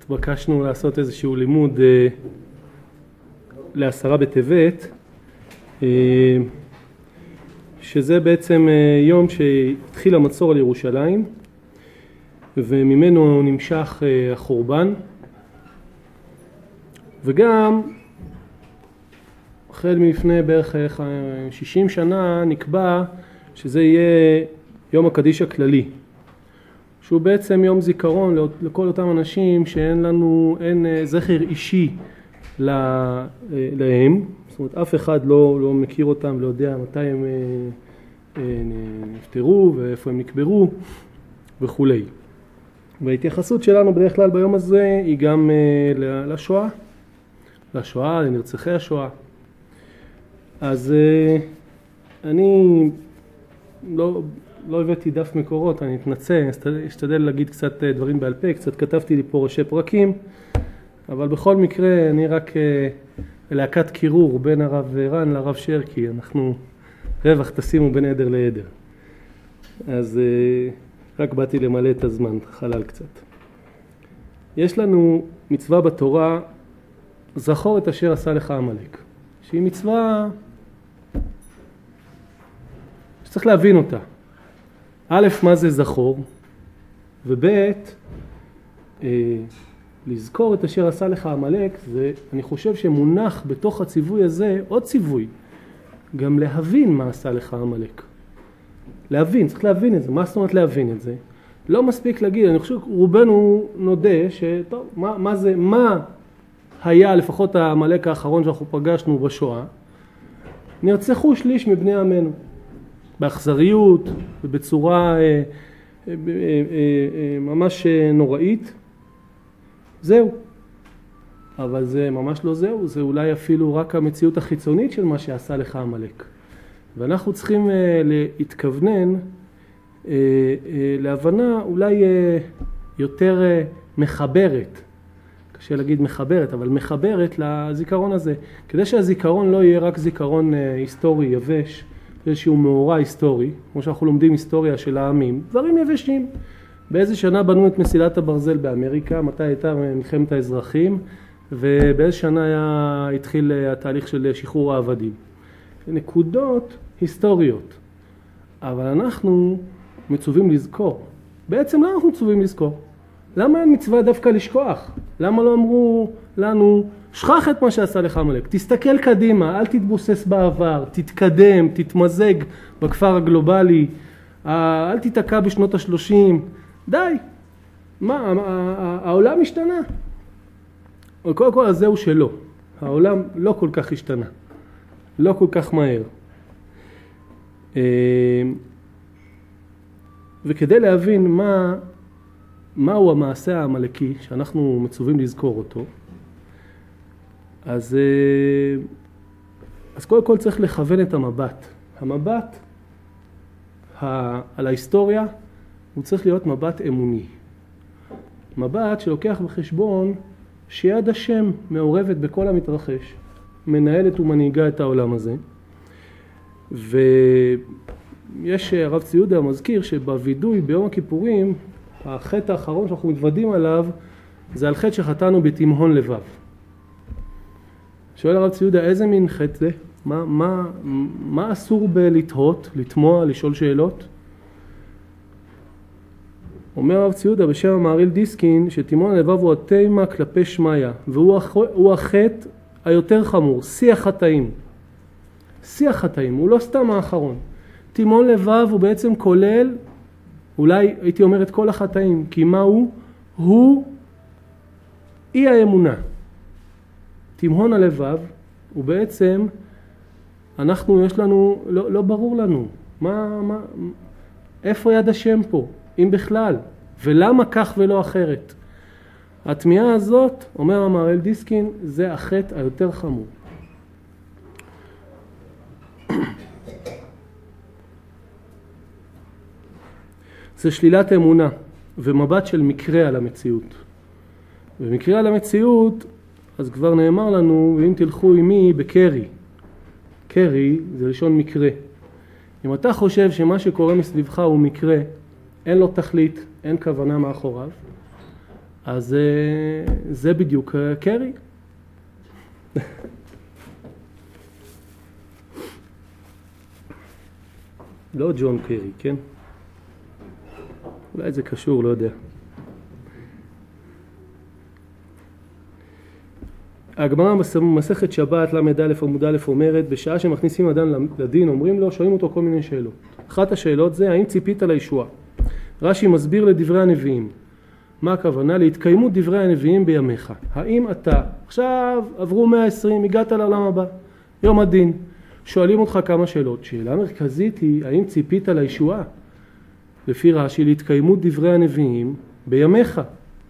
התבקשנו לעשות איזשהו לימוד ל10 בטבת, שזה בעצם יום שהתחיל המצור על ירושלים, וממנו נמשך החורבן, וגם החל מלפני בערך 60 שנה נקבע שזה יהיה יום הקדיש הכללי, שהוא בעצם יום זיכרון לכל אותם אנשים אין זכר אישי להם, זאת אומרת אף אחד לא מכיר אותם, לא יודע מתי הם נפטרו ואיפה הם נקברו וכולי. וההתייחסות שלנו בדרך כלל ביום הזה היא גם לשואה, לנרצחי השואה. אז אני לא הבאתי דף מקורות, אני אתנצל, אשתדל להגיד קצת דברים בעל פה, קצת כתבתי לי פה ראשי פרקים, אבל בכל מקרה אני רק להקת קירור בין הרב רן לרב שרקי, אנחנו רווח תשימו בין עדר לעדר. אז רק באתי למלא את הזמן, חלל קצת. יש לנו מצווה בתורה, זכור את אשר עשה לך עמלק, שהיא מצווה שצריך להבין אותה. א', מה זה זכור, וב', לזכור את אשר עשה לך עמלק, זה, אני חושב שמונח בתוך הציווי הזה עוד ציווי, גם להבין מה עשה לך עמלק. להבין, צריך להבין את זה. מה זאת אומרת להבין את זה? לא מספיק להגיד, אני חושב רובנו נודה שטוב, מה היה לפחות העמלק האחרון שאנחנו פגשנו בשואה? נרצחו שליש מבני עמנו. באכזריות ובצורה ממש נוראית. זהו. אבל זה ממש לא זהו, זה אולי אפילו רק המציאות החיצונית של מה שעשה לך עמלק. ואנחנו צריכים להתכוונן להבנה אולי יותר מחברת. קשה להגיד מחברת, אבל מחברת לזיכרון הזה. כדי שהזיכרון לא יהיה רק זיכרון היסטורי יבש, איזשהו מאורע היסטורי, כמו שאנחנו לומדים היסטוריה של העמים, דברים יבשים. באיזה שנה בנו את מסילת הברזל באמריקה, מתי הייתה מלחמת האזרחים, ובאיזה שנה התחיל התהליך של שחרור העבדים. נקודות היסטוריות. אבל אנחנו מצווים לזכור. בעצם למה אנחנו מצווים לזכור? למה אין מצווה דווקא לשכוח? למה לא אמרו לנו, שכח את מה שעשה לך עמלק, תסתכל קדימה, אל תתבוסס בעבר, תתקדם, תתמזג בכפר הגלובלי, אל תתעקע בשנות ה-30, די, מה, העולם השתנה. קודם כל הזהו שלא, העולם לא כל כך השתנה, לא כל כך מהר. וכדי להבין מהו המעשה העמלקי שאנחנו מצווים לזכור אותו, אז קודם כל צריך לכוון את המבט. המבט על ההיסטוריה הוא צריך להיות מבט אמוני. מבט שלוקח בחשבון שיד השם מעורבת בכל המתרחש, מנהלת ומנהיגה את העולם הזה. ויש הרב צבי יהודה מזכיר שבווידוי ביום הכיפורים, החטא האחרון שאנחנו מתוודים עליו, זה על חטא שחטאנו בתימהון לבב. שואל הרב צבי יהודה, איזה מין חטא זה? מה אסור בלתהות, לתמוע, לשאול שאלות? אומר הרב צבי יהודה בשם המהרי"ל דיסקין, שתימהון לבב הוא התימה כלפי שמיה, והוא החטא היותר חמור, שיא החטאים. שיא החטאים, הוא לא סתם האחרון. תימהון לבב הוא בעצם כולל, אולי הייתי אומר את כל החטאים, כי מה הוא? הוא אי האמונה. תימהון הלבב הוא בעצם, יש לנו, לא ברור לנו, איפה יד השם פה, אם בכלל, ולמה כך ולא אחרת. התמיהה הזאת, אומר המהרי"ל דיסקין, זה החטא היותר חמור. זה שלילת אמונה ומבט של מקרה על המציאות. ומקרה על המציאות, אז כבר נאמר לנו, ואם תלכו עמי בקרי. קרי זה לשון מקרה. אם אתה חושב שמה שקורה מסביבך הוא מקרה, אין לו תכלית, אין כוונה מאחוריו, אז זה בדיוק קרי. לא ג'ון קרי, כן? אולי זה קשור, לא יודע. הגמרא במסכת שבת למד א' עמוד א' אומרת, בשעה שמכניסים אדם לדין אומרים לו, שואלים אותו כל מיני שאלות. אחת השאלות זה, האם ציפית לישועה? רש"י מסביר לדברי הנביאים. מה הכוונה? להתקיימות דברי הנביאים בימיך. האם אתה, עכשיו עברו 120, הגעת לעולם הבא, יום הדין. שואלים אותך כמה שאלות. שאלה מרכזית היא, האם ציפית לישועה? לפי רש"י, להתקיימות דברי הנביאים בימיך.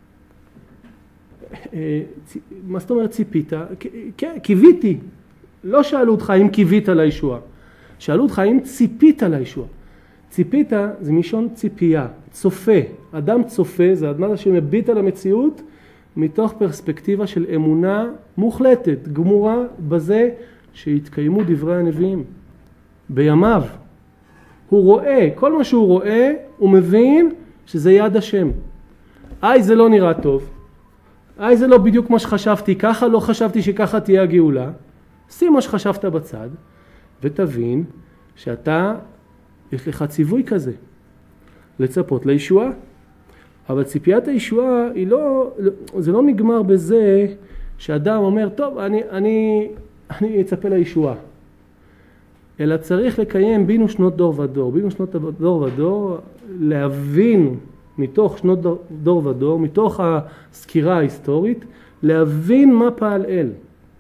מה זאת אומרת ציפית? קיוויתי. לא שאלו אותך האם קיווית לישועה. שאלו אותך האם ציפית לישועה. ציפית זה מלשון ציפייה, צופה. אדם צופה זה אדם שמביט על המציאות מתוך פרספקטיבה של אמונה מוחלטת, גמורה בזה שהתקיימו דברי הנביאים. בימיו הוא רואה, כל מה שהוא רואה הוא מבין שזה יד השם. זה לא נראה טוב. זה לא בדיוק מה שחשבתי, ככה לא חשבתי שככה תהיה הגאולה. שים מה שחשבת בצד ותבין שאתה, יש לך ציווי כזה, לצפות לישועה. אבל ציפיית הישועה היא זה לא נגמר בזה שאדם אומר, טוב, אני אצפה לישועה. אלא צריך לקיים בינו שנות דור ודור. בינו שנות דור ודור, להבין מתוך שנות דור ודור, מתוך הסקירה ההיסטורית, להבין מה פעל אל.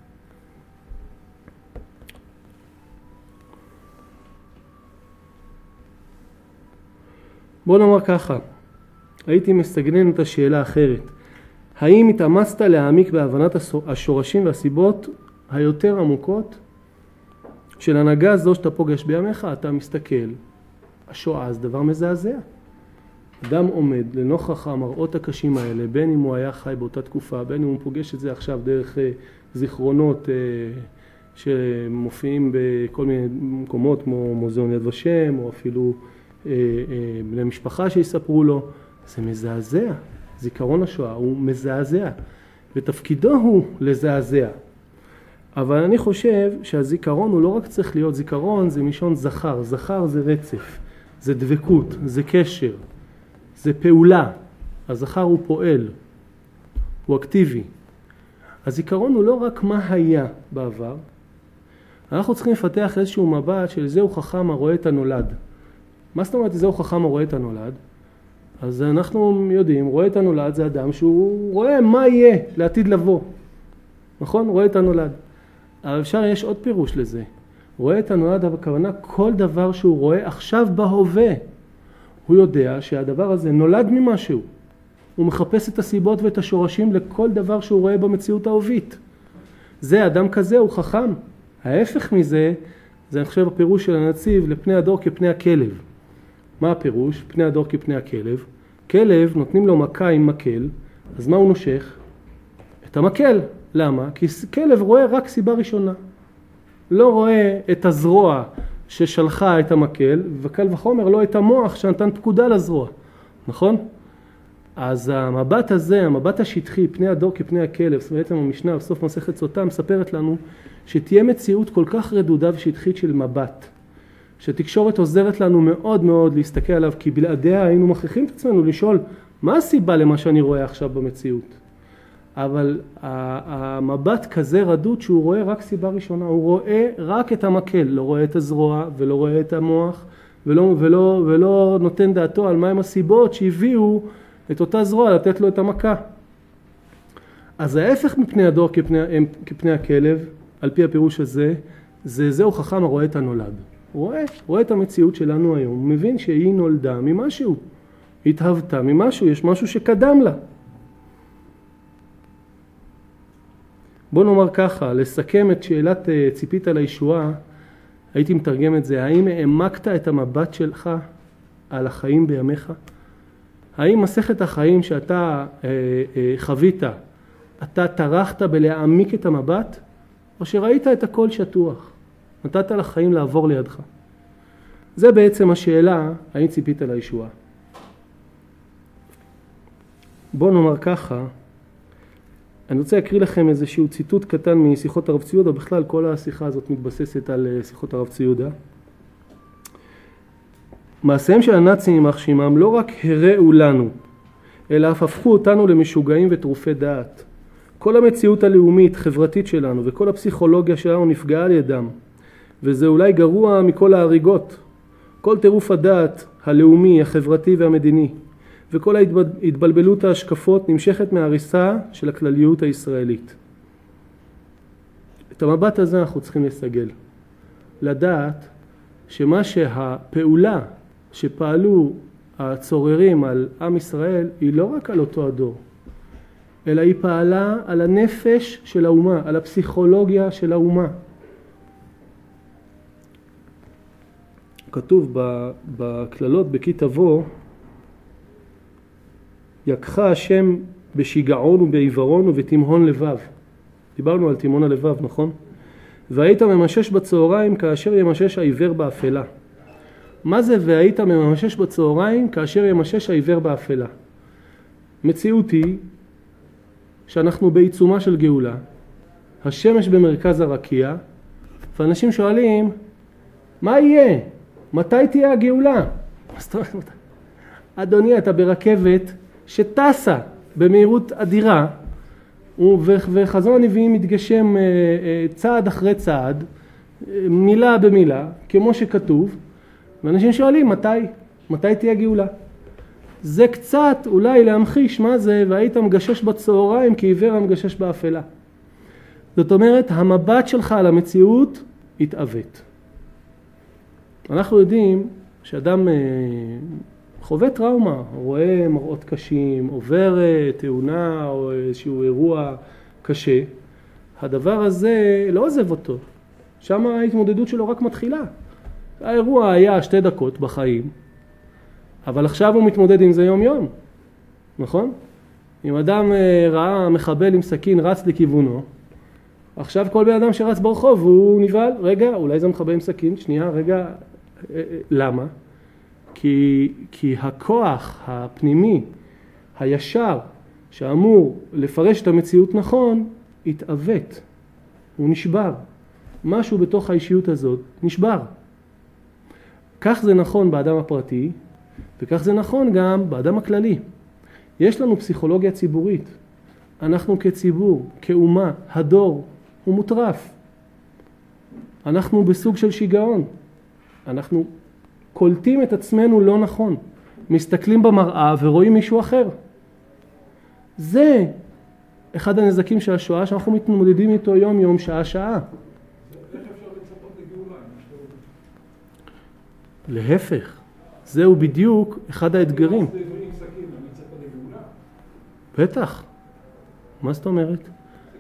בוא נאמר ככה, הייתי מסגנן את השאלה אחרת. האם התאמצת להעמיק בהבנת השורשים והסיבות היותר עמוקות של הנהגה זו שאתה פוגש בימיך? אתה מסתכל, השואה זה דבר מזעזע. אדם עומד לנוכח המראות הקשים האלה, בין אם הוא היה חי באותה תקופה, בין אם הוא פוגש את זה עכשיו דרך זיכרונות שמופיעים בכל מיני מקומות כמו מוזיאון יד ושם, או אפילו בני משפחה שיספרו לו. זה מזעזע. זיכרון השואה הוא מזעזע, ותפקידו הוא לזעזע. אבל אני חושב שהזיכרון הוא לא רק צריך להיות זיכרון, זה מלשון זכר. זכר זה רצף, זה דבקות, זה קשר, זה פעולה. הזכר הוא פועל, הוא אקטיבי. הזיכרון הוא לא רק מה היה בעבר. אנחנו צריכים לפתח איזשהו מבט של זהו חכם הרואה את הנולד. מה זאת אומרת זהו חכם הרואה את הנולד? אז אנחנו יודעים, רואה את הנולד זה אדם שהוא רואה מה יהיה לעתיד לבוא. נכון? רואה את הנולד. אבל אפשר, יש עוד פירוש לזה. רואה את הנולד, הכוונה כל דבר שהוא רואה עכשיו בהווה. הוא יודע שהדבר הזה נולד ממשהו. הוא מחפש את הסיבות ואת השורשים לכל דבר שהוא רואה במציאות ההווית. זה אדם כזה, הוא חכם. ההפך מזה, זה אני חושב הפירוש של הנציב לפני הדור כפני הכלב. מה הפירוש? פני הדור כפני הכלב. כלב נותנים לו מכה עם מקל, אז מה הוא נושך? את המקל. למה? כי כלב רואה רק סיבה ראשונה. לא רואה את הזרוע ששלחה את המקל, וקל וחומר לא את המוח שנתן פקודה לזרוע. נכון? אז המבט הזה, המבט השטחי, פני הדור כפני הכלב, בעצם המשנה בסוף מסכת סוטה מספרת לנו שתהיה מציאות כל כך רדודה ושטחית של מבט. שתקשורת עוזרת לנו מאוד מאוד להסתכל עליו, כי בלעדיה היינו מכריחים את עצמנו לשאול מה הסיבה למה שאני רואה עכשיו במציאות. אבל המבט כזה רדוד שהוא רואה רק סיבה ראשונה, הוא רואה רק את המקל, לא רואה את הזרוע ולא רואה את המוח ולא נותן דעתו על מהם הסיבות שהביאו את אותה זרוע לתת לו את המכה. אז ההפך מפני הדור כפני הכלב, על פי הפירוש הזה, זהו חכם הרואה את הנולד. הוא רואה את המציאות שלנו היום, הוא מבין שהיא נולדה ממשהו, היא התהוותה ממשהו, יש משהו שקדם לה. בוא נאמר ככה, לסכם את שאלת ציפית לישועה, הייתי מתרגם את זה, האם העמקת את המבט שלך על החיים בימיך? האם מסכת החיים שאתה חווית, אתה טרחת בלהעמיק את המבט, או שראית את הכל שטוח? נתת לחיים לעבור לידך. זה בעצם השאלה, האם ציפית לישועה. בואו נאמר ככה, אני רוצה להקריא לכם איזשהו ציטוט קטן משיחות הרב צבי יהודה, בכלל כל השיחה הזאת מתבססת על שיחות הרב צבי יהודה. מעשיהם של הנאצים יימח שמם לא רק הראו לנו, אלא אף הפכו אותנו למשוגעים וטרופי דעת. כל המציאות הלאומית, חברתית שלנו, וכל הפסיכולוגיה שלנו נפגעה על ידם. וזה אולי גרוע מכל ההריגות. כל טירוף הדעת הלאומי, החברתי והמדיני, וכל ההתבלבלות ההשקפות נמשכת מההריסה של הכלליות הישראלית. את המבט הזה אנחנו צריכים לסגל. לדעת שמה שהפעולה שפעלו הצוררים על עם ישראל היא לא רק על אותו הדור, אלא היא פעלה על הנפש של האומה, על הפסיכולוגיה של האומה. כתוב בכללות בכי תבוא, יקחה השם בשיגעון ובעיוורון ובתימהון לבב. דיברנו על תימהון הלבב, נכון? והיית ממשש בצהריים כאשר ימשש העיוור באפלה. מה זה והיית ממשש בצהריים כאשר ימשש העיוור באפלה? מציאות היא שאנחנו בעיצומה של גאולה, השמש במרכז הרקיע, ואנשים שואלים, מה יהיה? מתי תהיה הגאולה? אדוני, אתה ברכבת שטסה במהירות אדירה, וחזון הנביאים מתגשם צעד אחרי צעד, מילה במילה, כמו שכתוב, ואנשים שואלים מתי תהיה גאולה? זה קצת אולי להמחיש מה זה, והיית מגשש בצהריים כעיוור המגשש באפלה. זאת אומרת, המבט שלך על המציאות התעוות. אנחנו יודעים שאדם חווה טראומה, רואה מראות קשים, עובר תאונה או איזשהו אירוע קשה, הדבר הזה לא עוזב אותו. שם ההתמודדות שלו רק מתחילה. האירוע היה 2 דקות בחיים, אבל עכשיו הוא מתמודד עם זה יום יום, נכון? אם אדם ראה מחבל עם סכין רץ לכיוונו, עכשיו כל בן אדם שרץ ברחוב הוא נבהל, רגע, אולי זה מחבל עם סכין, שנייה, רגע, למה? כי הכוח הפנימי, הישר, שאמור לפרש את המציאות נכון, התעוות, הוא נשבר. משהו בתוך האישיות הזאת נשבר. כך זה נכון באדם הפרטי, וכך זה נכון גם באדם הכללי. יש לנו פסיכולוגיה ציבורית. אנחנו כציבור, כאומה, הדור, הוא מוטרף. אנחנו בסוג של שיגעון. אנחנו קולטים את עצמנו לא נכון. מסתכלים במראה ורואים מישהו אחר. זה אחד הנזקים של השואה שאנחנו מתמודדים איתו יום יום, שעה שעה. איך אפשר לצפות לגאולה? להפך. זהו בדיוק אחד האתגרים. בטח. מה זאת אומרת?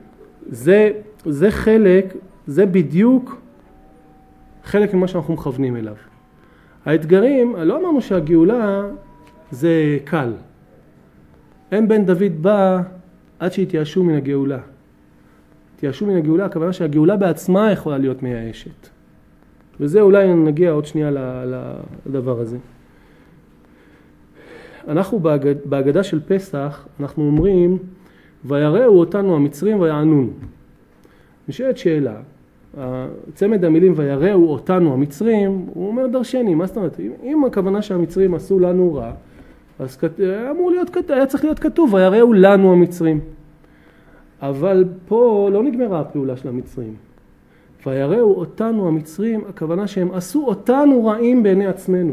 זה חלק, זה בדיוק חלק ממה שאנחנו מכוונים אליו. האתגרים, לא אמרנו שהגאולה זה קל. אין בן דוד בא עד שהתייאשו מן הגאולה. התייאשו מן הגאולה, הכוונה שהגאולה בעצמה יכולה להיות מייאשת. וזה אולי נגיע עוד שנייה לדבר הזה. אנחנו בהגדה של פסח, אנחנו אומרים, ויראו אותנו המצרים ויענונו. נשאלת שאלה, צמד המילים ויראו אותנו המצרים, הוא אומר דרשני, מה זאת אומרת? אם הכוונה שהמצרים עשו לנו רע, אז היה צריך להיות כתוב, ויראו לנו המצרים. אבל פה לא נגמרה הפעולה של המצרים. ויראו אותנו המצרים, הכוונה שהם עשו אותנו רעים בעיני עצמנו.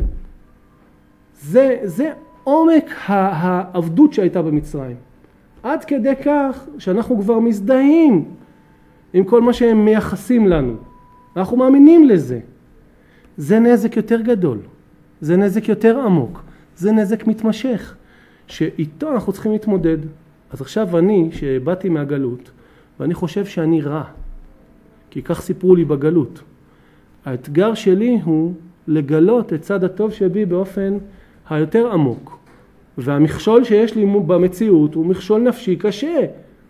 זה עומק העבדות שהייתה במצרים. עד כדי כך שאנחנו כבר מזדהים עם כל מה שהם מייחסים לנו. אנחנו מאמינים לזה. זה נזק יותר גדול. זה נזק יותר עמוק. זה נזק מתמשך. שאיתו אנחנו צריכים להתמודד. אז עכשיו אני, שבאתי מהגלות, ואני חושב שאני רע. כי כך סיפרו לי בגלות. האתגר שלי הוא לגלות את צד הטוב שבי באופן היותר עמוק. והמכשול שיש לי במציאות הוא מכשול נפשי קשה.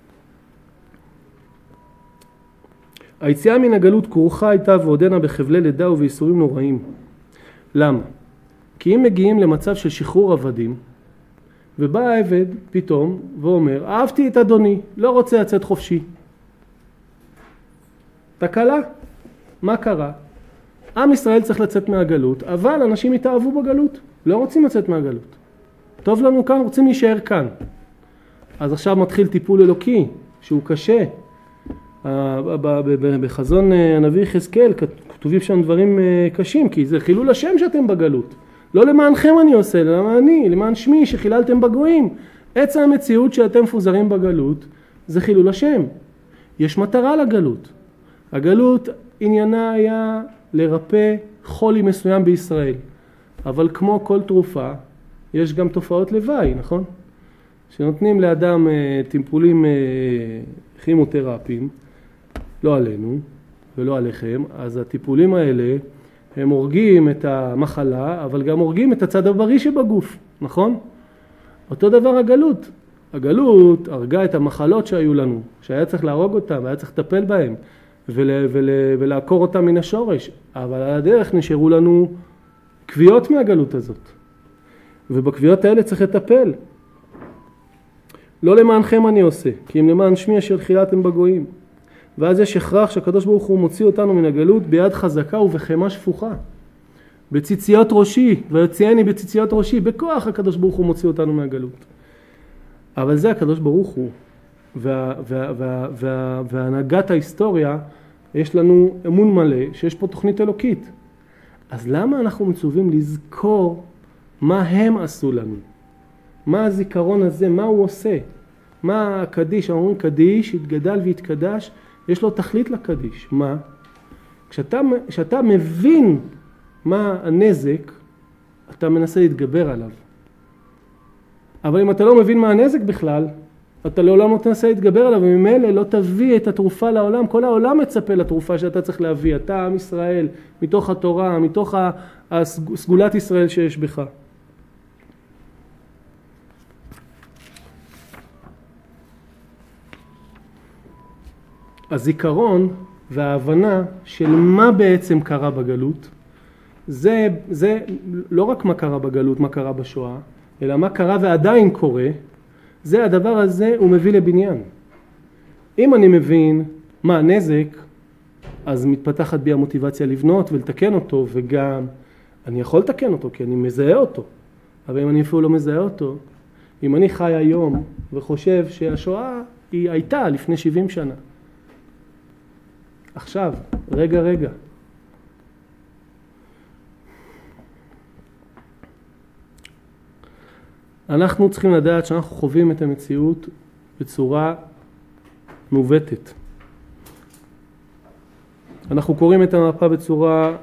היציאה מן הגלות כרוכה הייתה ועודנה בחבלי לידה ובייסורים נוראים. למה? כי אם מגיעים למצב של שחרור עבדים, ובא העבד פתאום ואומר, אהבתי את אדוני, לא רוצה לצאת חופשי. תקלה, מה קרה? עם ישראל צריך לצאת מהגלות, אבל אנשים התאהבו בגלות, לא רוצים לצאת מהגלות. טוב לנו כאן, רוצים להישאר כאן. אז עכשיו מתחיל טיפול אלוקי, שהוא קשה. בחזון הנביא יחזקאל כתובים שם דברים קשים, כי זה חילול השם שאתם בגלות. לא למענכם אני עושה, למען שמי שחיללתם בגויים. עצם המציאות שאתם מפוזרים בגלות, זה חילול השם. יש מטרה לגלות. הגלות עניינה היה לרפא חולי מסוים בישראל. אבל כמו כל תרופה, יש גם תופעות לוואי, נכון? שנותנים לאדם טיפולים כימותרפיים, לא עלינו ולא עליכם, אז הטיפולים האלה הם הורגים את המחלה, אבל גם הורגים את הצד הבריא שבגוף, נכון? אותו דבר הגלות. הגלות הרגה את המחלות שהיו לנו, שהיה צריך להרוג אותם, והיה צריך לטפל בהם, ולעקור אותם מן השורש. אבל על הדרך נשארו לנו קביעות מהגלות הזאת. ובקביעות האלה צריך לטפל. לא למענכם אני עושה, כי אם למען שמי אשר חיללתם בגויים. ואז יש הכרח שהקדוש ברוך הוא מוציא אותנו מן הגלות ביד חזקה ובחמה שפוכה. בציציות ראשי, ויוציאני בציציות ראשי, בכוח הקדוש ברוך הוא מוציא אותנו מהגלות. אבל זה הקדוש ברוך הוא, והנהגת ההיסטוריה, יש לנו אמון מלא שיש פה תוכנית אלוקית. אז למה אנחנו מצווים לזכור מה הם עשו לנו? מה הזיכרון הזה, מה הוא עושה? מה הקדיש, אומרים קדיש, התגדל והתקדש, יש לו תכלית לקדיש. מה? כשאתה מבין מה הנזק, אתה מנסה להתגבר עליו. אבל אם אתה לא מבין מה הנזק בכלל, אתה לעולם לא תנסה להתגבר עליו, וממילא לא תביא את התרופה לעולם. כל העולם מצפה לתרופה שאתה צריך להביא. אתה עם ישראל, מתוך התורה, מתוך סגולת ישראל שיש בך. הזיכרון וההבנה של מה בעצם קרה בגלות, זה לא רק מה קרה בגלות, מה קרה בשואה, אלא מה קרה ועדיין קורה, זה הדבר הזה הוא מביא לבניין. אם אני מבין מה הנזק, אז מתפתחת בי המוטיבציה לבנות ולתקן אותו, וגם אני יכול לתקן אותו כי אני מזהה אותו. אבל אם אני אפילו לא מזהה אותו, אם אני חי היום וחושב שהשואה היא הייתה לפני 70 שנה, עכשיו, רגע. אנחנו צריכים לדעת שאנחנו חווים את המציאות בצורה מעוותת. אנחנו קוראים את המפה בצורה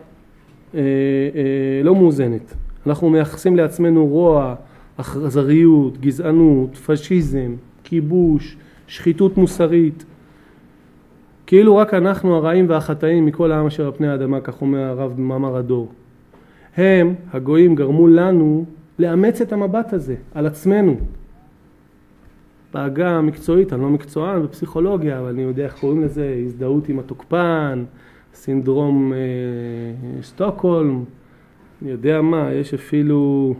לא מאוזנת. אנחנו מייחסים לעצמנו רוע, אכזריות, גזענות, פשיזם, כיבוש, שחיתות מוסרית. כאילו רק אנחנו הרעים והחטאים מכל העם אשר על פני האדמה, כך אומר הרב במאמר הדור. הם, הגויים, גרמו לנו לאמץ את המבט הזה על עצמנו. בעגה המקצועית, אני לא מקצוען בפסיכולוגיה, אבל אני יודע איך קוראים לזה, הזדהות עם התוקפן, סינדרום שטוקהולם, אני יודע מה, יש אפילו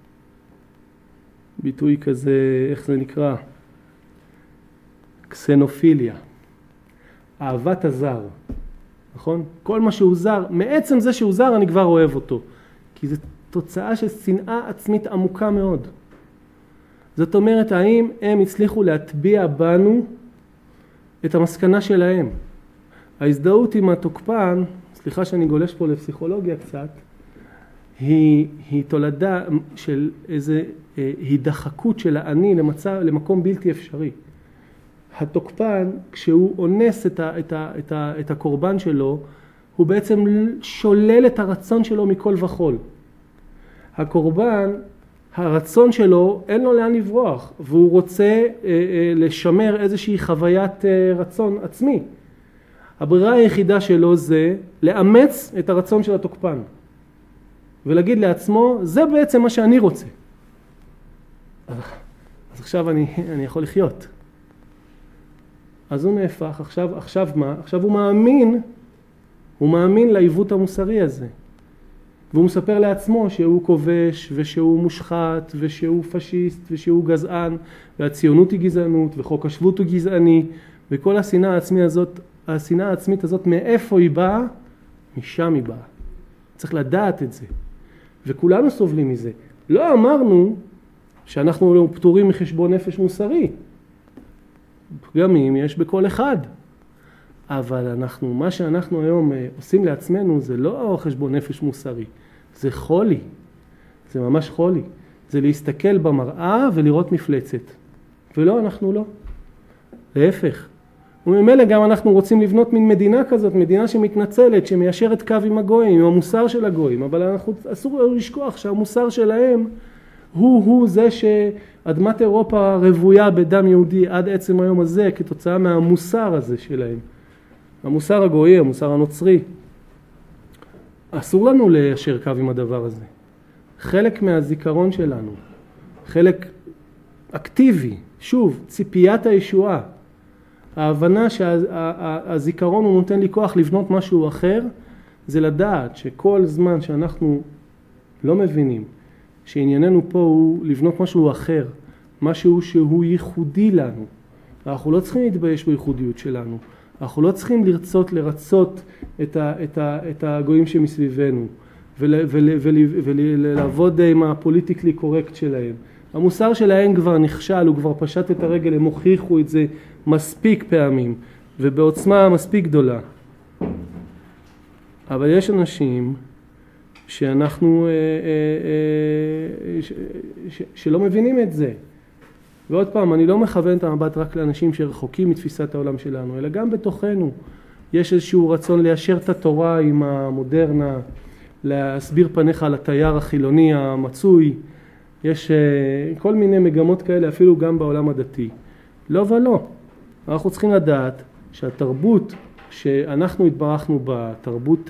ביטוי כזה, איך זה נקרא? קסנופיליה. אהבת הזר, נכון? כל מה שהוא זר, מעצם זה שהוא זר אני כבר אוהב אותו. כי זו תוצאה של שנאה עצמית עמוקה מאוד. זאת אומרת, האם הם הצליחו להטביע בנו את המסקנה שלהם? ההזדהות עם התוקפן, סליחה שאני גולש פה לפסיכולוגיה קצת, היא תולדה של איזה הידחקות של האני למקום בלתי אפשרי. התוקפן, כשהוא אונס את הקורבן שלו, הוא בעצם שולל את הרצון שלו מכל וכל. הקורבן, הרצון שלו, אין לו לאן לברוח, והוא רוצה לשמר איזושהי חוויית רצון עצמי. הברירה היחידה שלו זה לאמץ את הרצון של התוקפן, ולהגיד לעצמו, זה בעצם מה שאני רוצה. אז עכשיו אני יכול לחיות. אז הוא נהפך, עכשיו מה? עכשיו הוא מאמין לעיוות המוסרי הזה. והוא מספר לעצמו שהוא כובש ושהוא מושחת ושהוא פשיסט ושהוא גזען, והציונות היא גזענות וחוק השבות הוא גזעני, וכל השנאה העצמית הזאת מאיפה היא באה? משם היא באה. צריך לדעת את זה. וכולנו סובלים מזה. לא אמרנו שאנחנו לא פטורים מחשבון נפש מוסרי. פגמים יש בכל אחד. אבל מה שאנחנו היום עושים לעצמנו זה לא חשבון נפש מוסרי. זה חולי. זה ממש חולי. זה להסתכל במראה ולראות מפלצת. ולא, אנחנו לא. להפך. וממילא גם אנחנו רוצים לבנות מין מדינה כזאת, מדינה שמתנצלת, שמיישרת קו עם הגויים, עם המוסר של הגויים, אבל אסור לשכוח שהמוסר שלהם הוא זה שאדמת אירופה רבויה בדם יהודי עד עצם היום הזה, כתוצאה מהמוסר הזה שלהם. המוסר הגוי, המוסר הנוצרי. אסור לנו ליישר קו עם הדבר הזה. חלק מהזיכרון שלנו, חלק אקטיבי, שוב, ציפיית הישועה, ההבנה שהזיכרון הוא נותן לי כוח לבנות משהו אחר, זה לדעת שכל זמן שאנחנו לא מבינים שענייננו פה הוא לבנות משהו אחר, משהו שהוא ייחודי לנו. אנחנו לא צריכים להתבייש בייחודיות שלנו. אנחנו לא צריכים לרצות את הגויים שמסביבנו ולעבוד עם הפוליטיקלי קורקט שלהם. המוסר שלהם כבר נכשל, הוא כבר פשט את הרגל, הם הוכיחו את זה מספיק פעמים ובעוצמה מספיק גדולה. אבל יש אנשים שאנחנו שלא מבינים את זה. ועוד פעם, אני לא מכוון את המבט רק לאנשים שרחוקים מתפיסת העולם שלנו, אלא גם בתוכנו. יש איזשהו רצון ליישר את התורה עם המודרנה, להסביר פניך על התייר החילוני המצוי. יש כל מיני מגמות כאלה, אפילו גם בעולם הדתי. לא ולא. אנחנו צריכים לדעת שהתרבות שאנחנו התברכנו בה, תרבות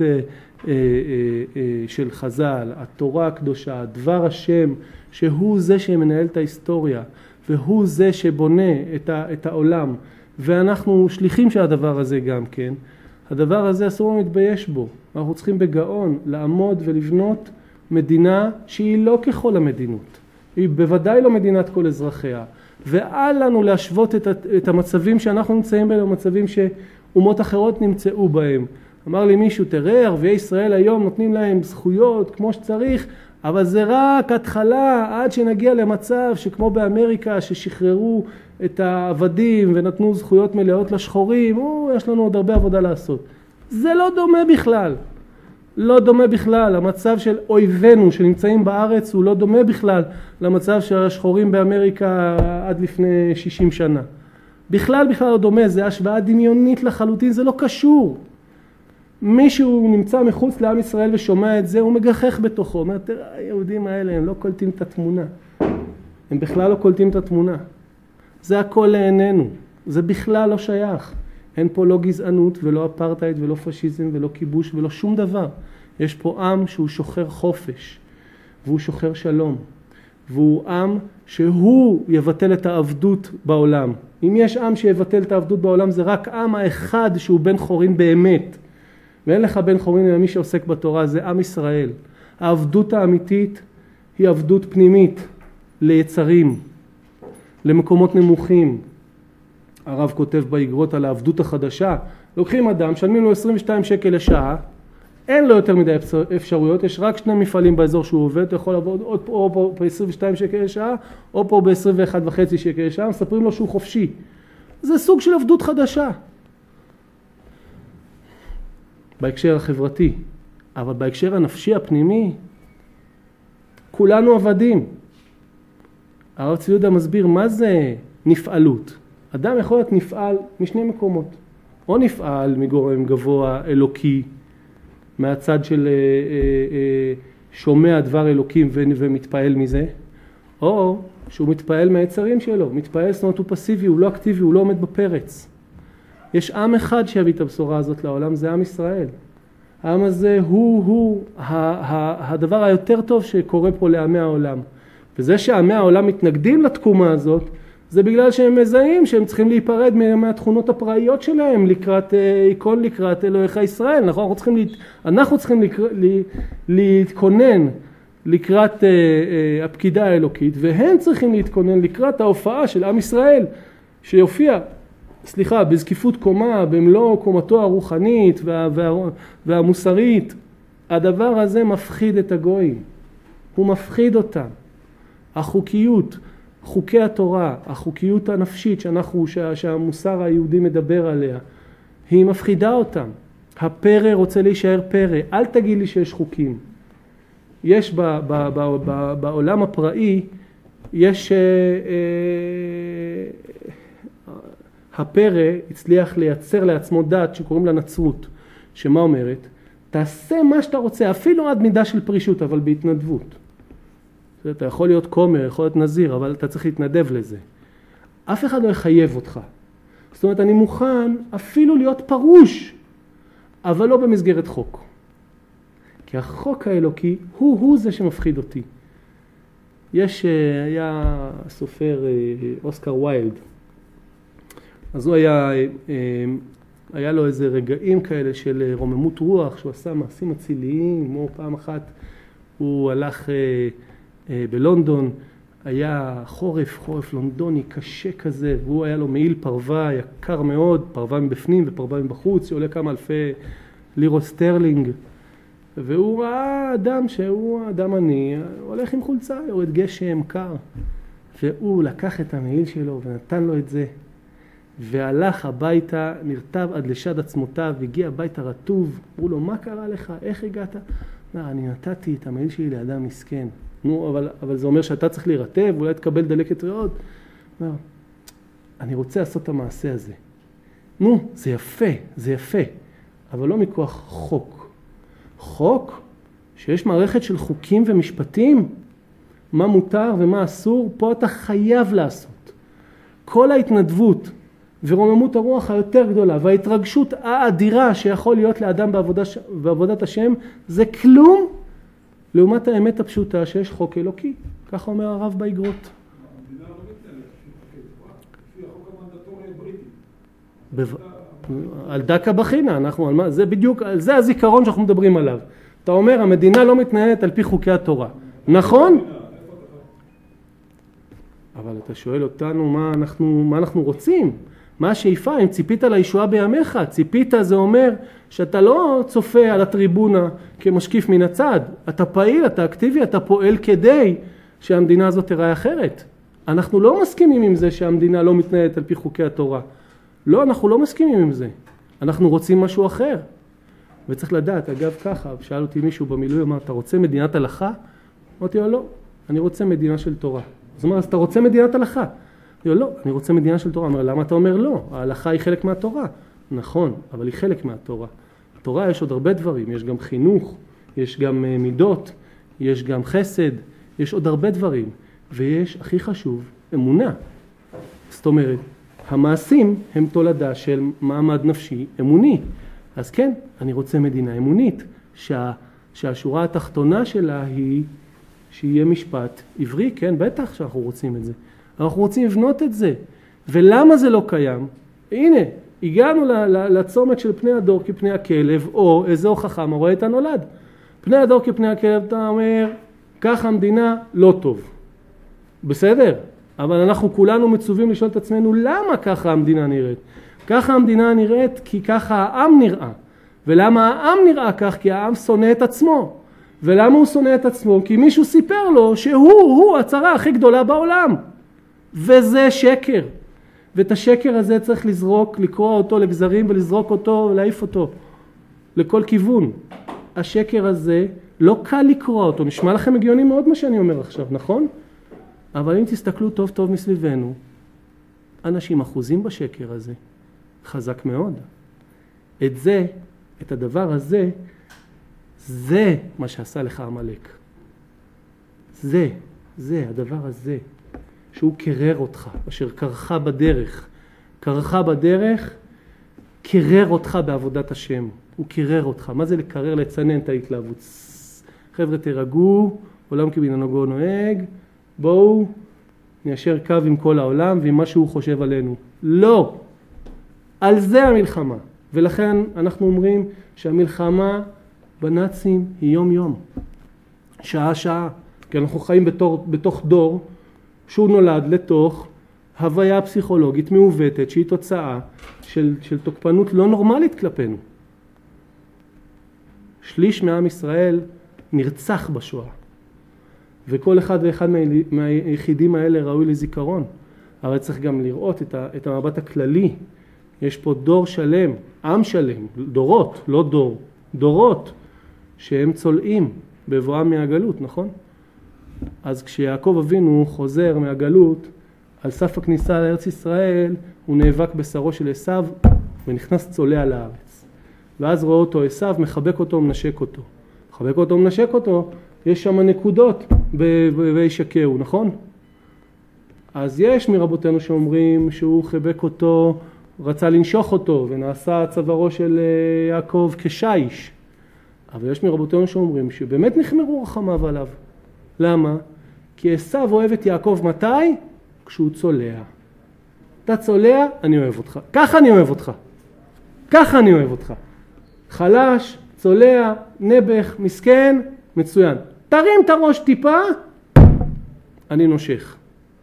של חז"ל, התורה הקדושה, דבר השם, שהוא זה שמנהל את ההיסטוריה, והוא זה שבונה את העולם, ואנחנו שליחים של הדבר הזה גם כן. הדבר הזה אסור להתבייש בו. אנחנו צריכים בגאון לעמוד ולבנות מדינה שהיא לא ככל המדינות. היא בוודאי לא מדינת כל אזרחיה. ואל לנו להשוות את המצבים שאנחנו נמצאים בהם, המצבים שאומות אחרות נמצאו בהם. אמר לי מישהו, תראה, ערביי ישראל היום נותנים להם זכויות כמו שצריך, אבל זה רק התחלה עד שנגיע למצב שכמו באמריקה ששחררו את העבדים ונתנו זכויות מלאות לשחורים, יש לנו עוד הרבה עבודה לעשות. זה לא דומה בכלל. לא דומה בכלל. המצב של אויבינו שנמצאים בארץ הוא לא דומה בכלל למצב של השחורים באמריקה עד לפני 60 שנה. בכלל לא דומה, זה השוואה דמיונית לחלוטין, זה לא קשור. מישהו נמצא מחוץ לעם ישראל ושומע את זה, הוא מגחך בתוכו, אומר, תראה, היהודים האלה הם לא קולטים את התמונה. הם בכלל לא קולטים את התמונה. זה הכל לעינינו. זה בכלל לא שייך. אין פה לא גזענות ולא אפרטהייד ולא פשיזם ולא כיבוש ולא שום דבר. יש פה עם שהוא שוחר חופש, והוא שוחר שלום, והוא עם שהוא יבטל את העבדות בעולם. אם יש עם שיבטל את העבדות בעולם, זה רק עם האחד שהוא בן חורין באמת. ואין לך בן חורין אלא מי שעוסק בתורה, זה עם ישראל. העבדות האמיתית היא עבדות פנימית ליצרים, למקומות נמוכים. הרב כותב באגרות על העבדות החדשה, לוקחים אדם, שלמים לו 22 שקל לשעה, אין לו יותר מדי אפשרויות, יש רק 2 מפעלים באזור שהוא עובד, אתה יכול לעבוד או פה ב-22 שקל לשעה, או פה ב-21.5 שקל לשעה, מספרים לו שהוא חופשי. זה סוג של עבדות חדשה. בהקשר החברתי, אבל בהקשר הנפשי הפנימי, כולנו עבדים. הרב צבי יהודה מסביר מה זה נפעלות. אדם יכול להיות נפעל משני מקומות. או נפעל מגורם גבוה אלוקי, מהצד של שומע דבר אלוקים ומתפעל מזה, או שהוא מתפעל מהיצרים שלו. מתפעל, זאת אומרת, הוא פסיבי, הוא לא אקטיבי, הוא לא עומד בפרץ. יש עם אחד שיביא את הבשורה הזאת לעולם, זה עם ישראל. העם הזה הוא הדבר היותר טוב שקורה פה לעמי העולם. וזה שעמי העולם מתנגדים לתקומה הזאת, זה בגלל שהם מזהים שהם צריכים להיפרד מהתכונות הפראיות שלהם לקראת עיקון לקראת אלוהיך ישראל. נכון? אנחנו צריכים להתכונן לקראת הפקידה האלוקית, והם צריכים להתכונן לקראת ההופעה של עם ישראל, שיופיע, בזקיפות קומה, במלוא קומתו הרוחנית והמוסרית. הדבר הזה מפחיד את הגויים. הוא מפחיד אותם. החוקיות, חוקי התורה, החוקיות הנפשית שהמוסר היהודי מדבר עליה, היא מפחידה אותם. הפרא רוצה להישאר פרא. אל תגיד לי שיש חוקים. יש בעולם הפראי, יש הפרא הצליח לייצר לעצמו דת שקוראים לה נצרות, שמה אומרת? תעשה מה שאתה רוצה, אפילו עד מידה של פרישות, אבל בהתנדבות. אתה יכול להיות כומר, יכול להיות נזיר, אבל אתה צריך להתנדב לזה. אף אחד לא יחייב אותך. זאת אומרת, אני מוכן אפילו להיות פרוש, אבל לא במסגרת חוק. כי החוק האלוקי הוא זה שמפחיד אותי. היה סופר אוסקר ויילד. אז הוא היה לו איזה רגעים כאלה של רוממות רוח, שהוא עשה מעשים אציליים, כמו פעם אחת הוא הלך בלונדון, היה חורף לונדוני קשה כזה, והוא היה לו מעיל פרווה יקר מאוד, פרווה מבפנים ופרווה מבחוץ, שעולה כמה אלפי לירות סטרלינג, והוא ראה אדם שהוא אדם עני, הולך עם חולצה, יורד גשם קר, והוא לקח את המעיל שלו ונתן לו את זה, והלך הביתה, נרטב עד לשד עצמותיו, הגיע הביתה רטוב, אמרו לו, מה קרה לך? איך הגעת? אני נתתי את המעיל שלי לאדם מסכן. נו, אבל זה אומר שאתה צריך להירטב, אולי תקבל דלקת ריאות. אני רוצה לעשות את המעשה הזה. נו, זה יפה, אבל לא מכוח חוק. חוק שיש מערכת של חוקים ומשפטים, מה מותר ומה אסור, פה אתה חייב לעשות. כל ההתנדבות ורוממות הרוח היותר גדולה וההתרגשות האדירה שיכול להיות לאדם בעבודת השם, זה כלום לעומת האמת הפשוטה שיש חוק אלוקי. ככה אומר הרב באיגרות. המדינה לא מתנהלת לפי החוק המנדטורי הבריטי. על דקה בחינה, זה בדיוק, זה הזיכרון שאנחנו מדברים עליו. אתה אומר, המדינה לא מתנהלת על פי חוקי התורה. נכון? אבל אתה שואל אותנו מה אנחנו רוצים? מה השאיפה? אם ציפית לישועה בימיך, ציפית זה אומר שאתה לא צופה על הטריבונה כמשקיף מן הצד. אתה פעיל, אתה אקטיבי, אתה פועל כדי שהמדינה הזאת תראה אחרת. אנחנו לא מסכימים עם זה שהמדינה לא מתנהלת על פי חוקי התורה. לא, אנחנו לא מסכימים עם זה. אנחנו רוצים משהו אחר. וצריך לדעת, אגב ככה, שאל אותי מישהו במילוי, אמר, אתה רוצה מדינת הלכה? אמרתי לו, לא, אני רוצה מדינה של תורה. אז אומר, אז אתה רוצה מדינת הלכה? אמרתי לו, לא, אני רוצה מדינה של תורה. אמר, למה אתה אומר לא? ההלכה היא חלק מהתורה. נכון, אבל היא חלק מהתורה. בתורה יש עוד הרבה דברים, יש גם חינוך, יש גם מידות, יש גם חסד, יש עוד הרבה דברים. ויש, הכי חשוב, אמונה. זאת אומרת, המעשים הם תולדה של מעמד נפשי אמוני. אז כן, אני רוצה מדינה אמונית, שהשורה התחתונה שלה היא שיהיה משפט עברי, כן, בטח שאנחנו רוצים את זה. אנחנו רוצים לבנות את זה. ולמה זה לא קיים? הנה, הגענו לצומת של פני הדור כפני הכלב, או איזה הוכחה מה רואה את הנולד. פני הדור כפני הכלב, אתה אומר, ככה המדינה לא טוב. בסדר? אבל אנחנו כולנו מצווים לשאול את עצמנו, למה ככה המדינה נראית? ככה המדינה נראית כי ככה העם נראה. ולמה העם נראה כך? כי העם שונא את עצמו. ולמה הוא שונא את עצמו? כי מישהו סיפר לו שהוא הצרה הכי גדולה בעולם. וזה שקר. ואת השקר הזה צריך לזרוק, לקרוע אותו לגזרים ולזרוק אותו ולהעיף אותו לכל כיוון. השקר הזה לא קל לקרוע אותו. נשמע לכם הגיוני מאוד מה שאני אומר עכשיו, נכון? אבל אם תסתכלו טוב טוב מסביבנו, אנשים אחוזים בשקר הזה. חזק מאוד. את הדבר הזה, זה מה שעשה לך עמלק. זה הדבר הזה, שהוא קרר אותך, אשר קרחה בדרך. קרחה בדרך, קרר אותך בעבודת השם. הוא קרר אותך. מה זה לקרר? לצנן את ההתלהבות. חבר'ה תרגעו, עולם כבנהגו נוהג, בואו ניישר קו עם כל העולם ועם מה שהוא חושב עלינו. לא. על זה המלחמה. ולכן אנחנו אומרים שהמלחמה בנאצים היא יום יום. שעה שעה. כי אנחנו חיים בתוך דור שהוא נולד לתוך הוויה פסיכולוגית מעוותת שהיא תוצאה של תוקפנות לא נורמלית כלפינו. שליש מעם ישראל נרצח בשואה. וכל אחד ואחד מהיחידים האלה ראוי לזיכרון. הרי צריך גם לראות את המבט הכללי. יש פה דור שלם, עם שלם, דורות, לא דור, דורות שהם צולעים בבואם מהגלות, נכון? אז כשיעקב אבינו חוזר מהגלות, על סף הכניסה לארץ ישראל, הוא נאבק בשרו של עשיו ונכנס צולע לארץ. ואז רואה אותו עשיו, מחבק אותו ומנשק אותו. מחבק אותו ומנשק אותו, יש שם נקודות וישקהו, נכון? אז יש מרבותינו שאומרים שהוא חיבק אותו, רצה לנשוך אותו ונעשה צווארו של יעקב כשיש. אבל יש מרבותינו שאומרים שבאמת נחמרו רחמיו עליו. למה? כי עשיו אוהב את יעקב מתי? כשהוא צולע. אתה צולע, אני אוהב אותך. ככה אני אוהב אותך. ככה אני אוהב אותך. חלש, צולע, נבח, מסכן, מצוין. תרים את הראש טיפה, אני נושך.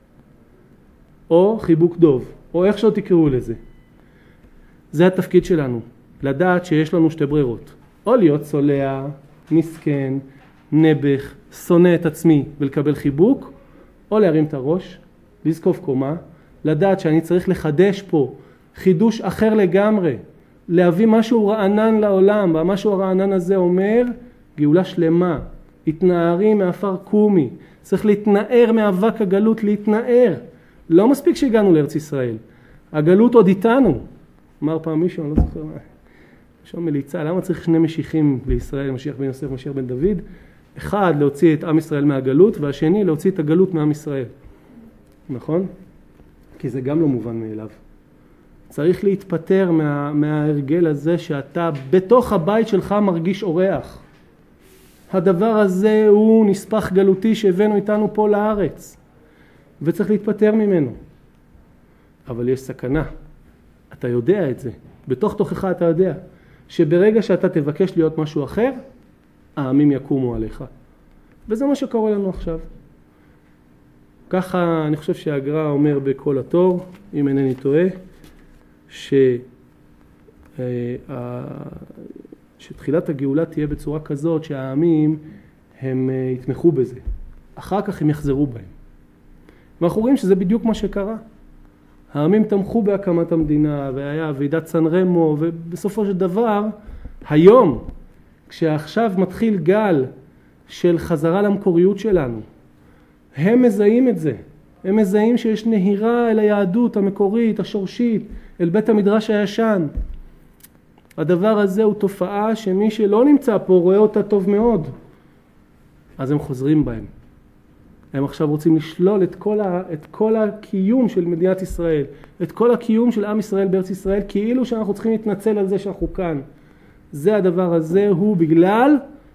או חיבוק דוב, או איך שלא תקראו לזה. זה התפקיד שלנו, לדעת שיש לנו שתי ברירות. או להיות צולע, מסכן, נבח, שונא את עצמי ולקבל חיבוק, או להרים את הראש, לזקוף קומה, לדעת שאני צריך לחדש פה חידוש אחר לגמרי, להביא משהו רענן לעולם, והמשהו הרענן הזה אומר גאולה שלמה, התנערי מאפר קומי, צריך להתנער מאבק הגלות, להתנער. לא מספיק שהגענו לארץ ישראל, הגלות עוד איתנו. אמר פעם מישהו, אני לא זוכר מה, מישהו מליצה, למה צריך שני משיחים לישראל, משיח בן יוסף, משיח בן דוד? אחד להוציא את עם ישראל מהגלות, והשני להוציא את הגלות מעם ישראל. נכון? כי זה גם לא מובן מאליו. צריך להתפטר מההרגל הזה שאתה בתוך הבית שלך מרגיש אורח. הדבר הזה הוא נספח גלותי שהבאנו איתנו פה לארץ. וצריך להתפטר ממנו. אבל יש סכנה. אתה יודע את זה. בתוך תוכך אתה יודע. שברגע שאתה תבקש להיות משהו אחר, העמים יקומו עליך. וזה מה שקורה לנו עכשיו. ככה אני חושב שהגר"א אומר בכל התור, אם אינני טועה, שתחילת הגאולה תהיה בצורה כזאת שהעמים הם יתמכו בזה. אחר כך הם יחזרו בהם. ואנחנו רואים שזה בדיוק מה שקרה. העמים תמכו בהקמת המדינה, והיה ועידת סן רמו, ובסופו של דבר, היום, כשעכשיו מתחיל גל של חזרה למקוריות שלנו, הם מזהים את זה. הם מזהים שיש נהירה אל היהדות המקורית, השורשית, אל בית המדרש הישן. הדבר הזה הוא תופעה שמי שלא נמצא פה רואה אותה טוב מאוד. אז הם חוזרים בהם. הם עכשיו רוצים לשלול את כל הקיום של מדינת ישראל, את כל הקיום של עם ישראל בארץ ישראל, כאילו שאנחנו צריכים להתנצל על זה שאנחנו כאן. זה הדבר הזה הוא בגלל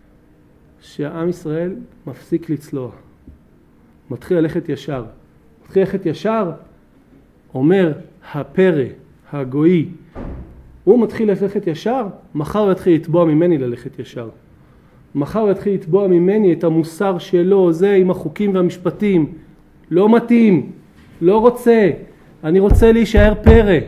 שהעם ישראל מפסיק לצלוח. מתחיל ללכת ישר. מתחיל ללכת ישר, אומר הפרא, הגוי, הוא מתחיל ללכת ישר, מחר הוא יתחיל לתבוע ממני ללכת ישר. מחר הוא יתחיל לתבוע ממני את המוסר שלו, זה עם החוקים והמשפטים. לא מתאים, לא רוצה, אני רוצה להישאר פרא.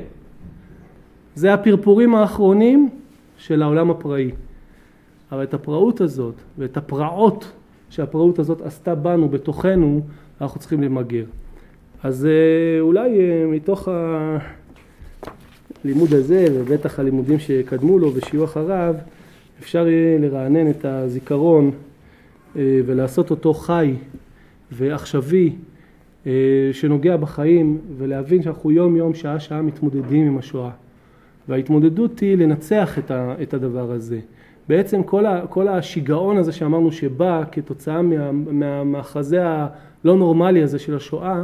זה הפרפורים האחרונים של העולם הפראי. אבל את הפראות הזאת ואת הפרעות שהפראות הזאת עשתה בנו, בתוכנו, אנחנו צריכים למגר. אז אולי מתוך הלימוד הזה, ובטח הלימודים שקדמו לו ושיהיו אחריו, אפשר יהיה לרענן את הזיכרון ולעשות אותו חי ועכשווי שנוגע בחיים, ולהבין שאנחנו יום יום שעה שעה מתמודדים עם השואה. וההתמודדות היא לנצח את הדבר הזה. בעצם כל השיגעון הזה שאמרנו שבא כתוצאה מהמחזה הלא נורמלי הזה של השואה,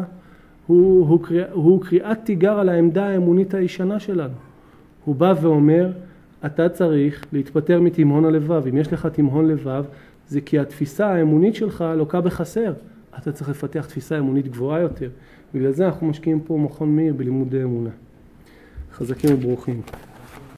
הוא קריאת תיגר על העמדה האמונית הישנה שלנו. הוא בא ואומר, אתה צריך להתפטר מתימהון הלבב. אם יש לך תימהון לבב, זה כי התפיסה האמונית שלך לוקה בחסר. אתה צריך לפתח תפיסה אמונית גבוהה יותר. בגלל זה אנחנו משקיעים פה מכון מאיר בלימודי אמונה. חזקים וברוכים.